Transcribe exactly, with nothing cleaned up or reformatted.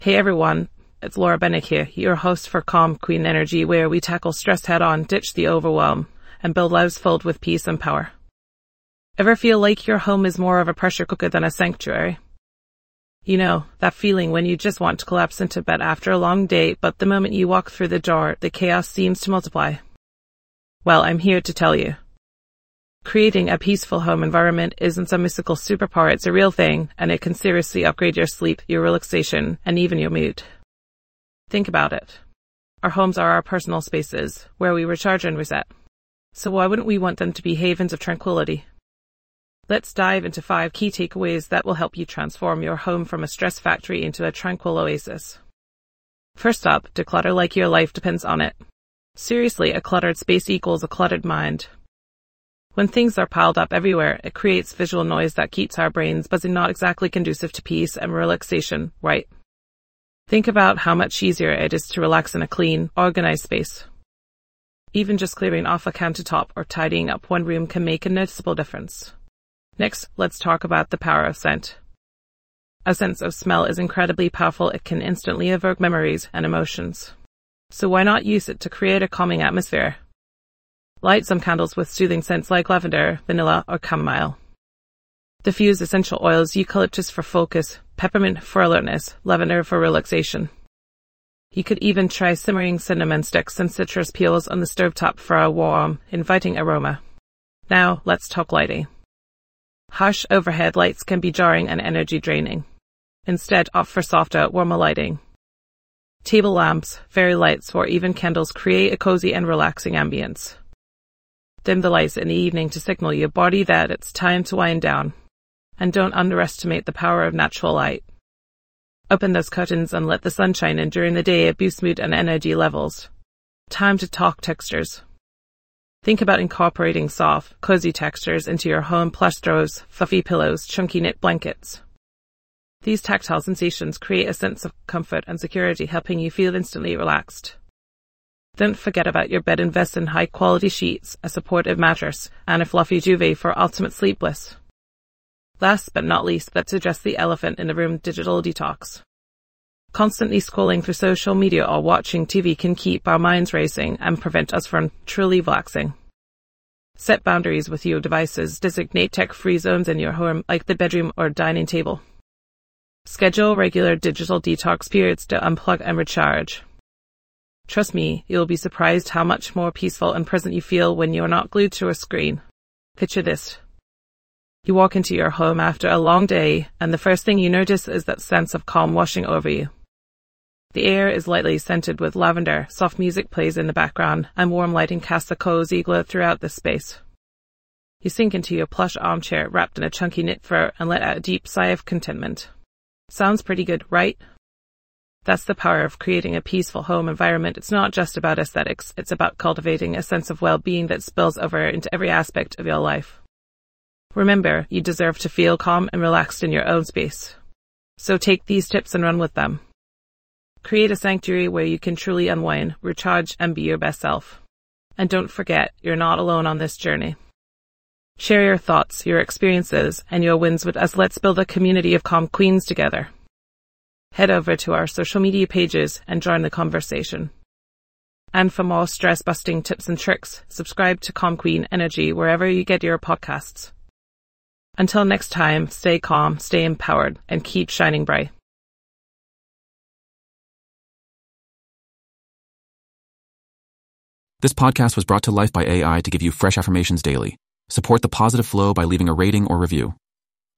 Hey everyone, it's Laura Bennick here, your host for Calm Queen Energy, where we tackle stress head on, ditch the overwhelm, and build lives filled with peace and power. Ever feel like your home is more of a pressure cooker than a sanctuary? You know, that feeling when you just want to collapse into bed after a long day, but the moment you walk through the door, the chaos seems to multiply. Well, I'm here to tell you. Creating a peaceful home environment isn't some mystical superpower, it's a real thing, and it can seriously upgrade your sleep, your relaxation, and even your mood. Think about it. Our homes are our personal spaces, where we recharge and reset. So why wouldn't we want them to be havens of tranquility? Let's dive into five key takeaways that will help you transform your home from a stress factory into a tranquil oasis. First up, declutter like your life depends on it. Seriously, a cluttered space equals a cluttered mind. When things are piled up everywhere, it creates visual noise that keeps our brains buzzing, not exactly conducive to peace and relaxation, right? Think about how much easier it is to relax in a clean, organized space. Even just clearing off a countertop or tidying up one room can make a noticeable difference. Next, let's talk about the power of scent. A sense of smell is incredibly powerful. It can instantly evoke memories and emotions. So why not use it to create a calming atmosphere? Light some candles with soothing scents like lavender, vanilla, or chamomile. Diffuse essential oils, eucalyptus for focus, peppermint for alertness, lavender for relaxation. You could even try simmering cinnamon sticks and citrus peels on the stovetop for a warm, inviting aroma. Now, let's talk lighting. Harsh overhead lights can be jarring and energy draining. Instead, opt for softer, warmer lighting. Table lamps, fairy lights, or even candles create a cozy and relaxing ambience. Dim the lights in the evening to signal your body that it's time to wind down. And don't underestimate the power of natural light. Open those curtains and let the sun shine in during the day. It boosts mood and energy levels. Time to talk textures. Think about incorporating soft, cozy textures into your home: plush throws, fluffy pillows, chunky knit blankets. These tactile sensations create a sense of comfort and security, helping you feel instantly relaxed. Don't forget about your bed. Invest in high-quality sheets, a supportive mattress, and a fluffy duvet for ultimate sleep bliss. Last but not least, let's address the elephant in the room: digital detox. Constantly scrolling through social media or watching T V can keep our minds racing and prevent us from truly relaxing. Set boundaries with your devices. Designate tech-free zones in your home, like the bedroom or dining table. Schedule regular digital detox periods to unplug and recharge. Trust me, you'll be surprised how much more peaceful and present you feel when you're not glued to a screen. Picture this. You walk into your home after a long day, and the first thing you notice is that sense of calm washing over you. The air is lightly scented with lavender, soft music plays in the background, and warm lighting casts a cozy glow throughout the space. You sink into your plush armchair wrapped in a chunky knit fur and let out a deep sigh of contentment. Sounds pretty good, right? That's the power of creating a peaceful home environment. It's not just about aesthetics, it's about cultivating a sense of well-being that spills over into every aspect of your life. Remember, you deserve to feel calm and relaxed in your own space. So take these tips and run with them. Create a sanctuary where you can truly unwind, recharge, and be your best self. And don't forget, you're not alone on this journey. Share your thoughts, your experiences, and your wins with us. Let's build a community of calm queens together. Head over to our social media pages and join the conversation. And for more stress-busting tips and tricks, subscribe to Calm Queen Energy wherever you get your podcasts. Until next time, stay calm, stay empowered, and keep shining bright. This podcast was brought to life by A I to give you fresh affirmations daily. Support the positive flow by leaving a rating or review.